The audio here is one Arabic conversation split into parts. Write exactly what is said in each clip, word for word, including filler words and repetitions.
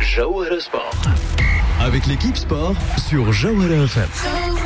Jawhara Sport. Avec l'équipe sport sur Jawhara F M.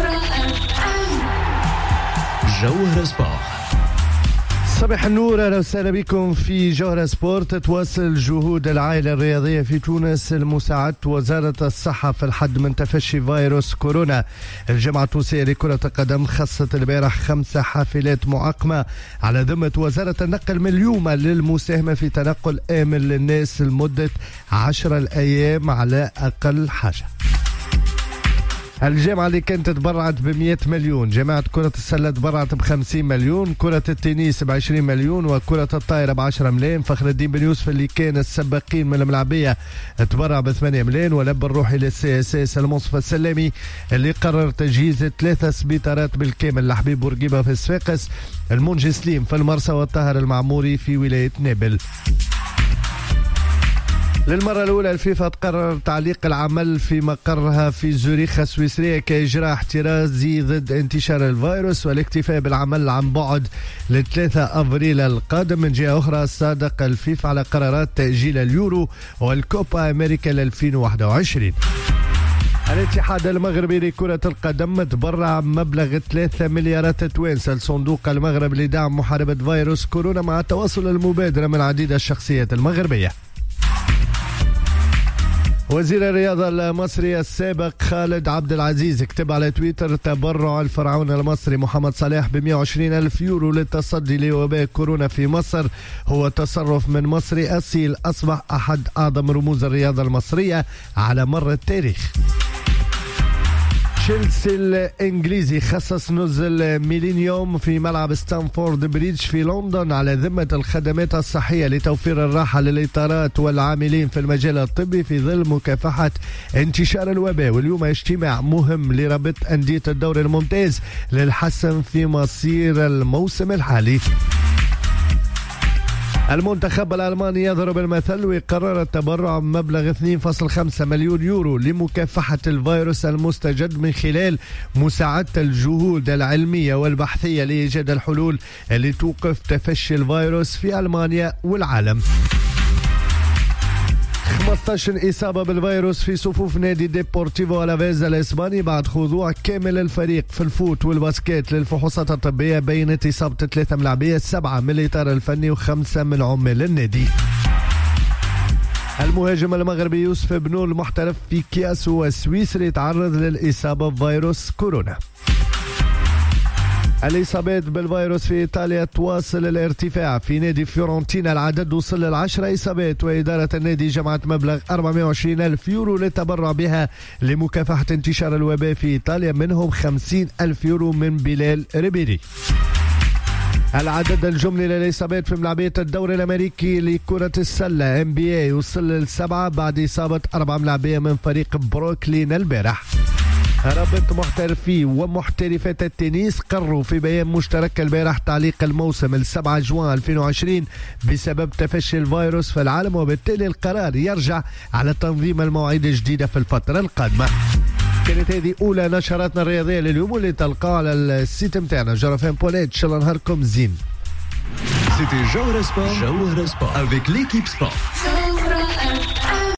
Jawhara Sport. صباح النور، اهلا وسهلا بكم في جوهرة سبورت. تواصل جهود العائلة الرياضية في تونس لمساعدة وزارة الصحة في الحد من تفشي فيروس كورونا. الجامعة التونسية لكرة القدم خصت البارح خمسة حافلات معقمة على ذمة وزارة النقل من اليوم للمساهمة في تنقل آمن للناس لمدة عشرة الأيام على أقل حاجة. الجامعة اللي كانت تبرعت بمئة مليون، جماعة كرة السلة تبرعت بخمسين مليون، كرة التنس بعشرين مليون، وكرة الطائرة بعشرة ملايين. فخر الدين بن يوسف اللي كان السباقين من الملعبية تبرع بثمانية ملايين. ولب الروحي للسي اس اس المصطفى السلامي اللي قرر تجهيز ثلاثة سبيطارات بالكامل لحبيب بورقيبة في الصفاقس، المنجي سليم في المرسى، والطاهر المعموري في ولاية نابل. للمرة الأولى الفيفا تقرر تعليق العمل في مقرها في زوريخ السويسرية كإجراء احترازي ضد انتشار الفيروس والاكتفاء بالعمل عن بعد لثلاثة أفريل القادم. من جهة أخرى صادق الفيفا على قرارات تأجيل اليورو والكوبا أمريكا ألفين وواحد وعشرين. الاتحاد المغربي لكرة القدم تبرع مبلغ ثلاثة مليارات توانسة لصندوق المغرب لدعم محاربة فيروس كورونا مع تواصل المبادرة من عديد الشخصيات المغربية. وزير الرياضة المصري السابق خالد عبد العزيز كتب على تويتر تبرع الفرعون المصري محمد صلاح ب مئة وعشرين ألف يورو للتصدي لوباء كورونا في مصر. هو تصرف من مصري أصيل، أصبح أحد أعظم رموز الرياضة المصرية على مر التاريخ. تشيلسي الانجليزي خصص نزل ميلينيوم في ملعب ستانفورد بريدج في لندن على ذمة الخدمات الصحية لتوفير الراحة للإطارات والعاملين في المجال الطبي في ظل مكافحة انتشار الوباء. واليوم اجتماع مهم لرابطة أندية الدوري الممتاز للحسم في مصير الموسم الحالي. المنتخب الألماني يضرب المثل ويقرر التبرع بمبلغ اثنين فاصلة خمسة مليون يورو لمكافحة الفيروس المستجد من خلال مساعدة الجهود العلمية والبحثية لإيجاد الحلول اللي توقف تفشي الفيروس في ألمانيا والعالم. خمسة عشر إصابة بالفيروس في صفوف نادي ديبورتيفو ألافيز الإسباني بعد خضوع كامل الفريق في الفوت والباسكيت للفحوصات الطبية. بينت إصابة ثلاثة ملاعبية، سبعة من الإطار الفني وخمسة من عمال النادي. المهاجم المغربي يوسف بنول المحترف في كياسو السويسري تعرض للإصابة بفيروس كورونا. الإصابات بالفيروس في إيطاليا تواصل الارتفاع. في نادي فيورنتينا العدد وصل للعشرة إصابات، وإدارة النادي جمعت مبلغ أربعمئة وعشرين ألف يورو للتبرع بها لمكافحة انتشار الوباء في إيطاليا، منهم خمسين ألف يورو من بلال ريبيري. العدد الجملي للإصابات في ملاعبية الدوري الأمريكي لكرة السلة إن بي إيه وصل للسبعة بعد إصابة أربعة ملاعبية من فريق بروكلين البارح. رابط محترفي ومحترفات التنس قرروا في بيان مشترك البارح تعليق الموسم السبعة جوان ألفين وعشرين بسبب تفشي الفيروس في العالم، وبالتالي القرار يرجع على تنظيم المواعيد الجديدة في الفترة القادمة. كانت هذه أولى نشراتنا الرياضية لليوم اللي تلقاها على السيت متاعنا جوهرة إف إم بوينت نت. إن شاء الله نهاركم زين. C'était Jawhara Sport. Jawhara Sport avec l'équipe sport.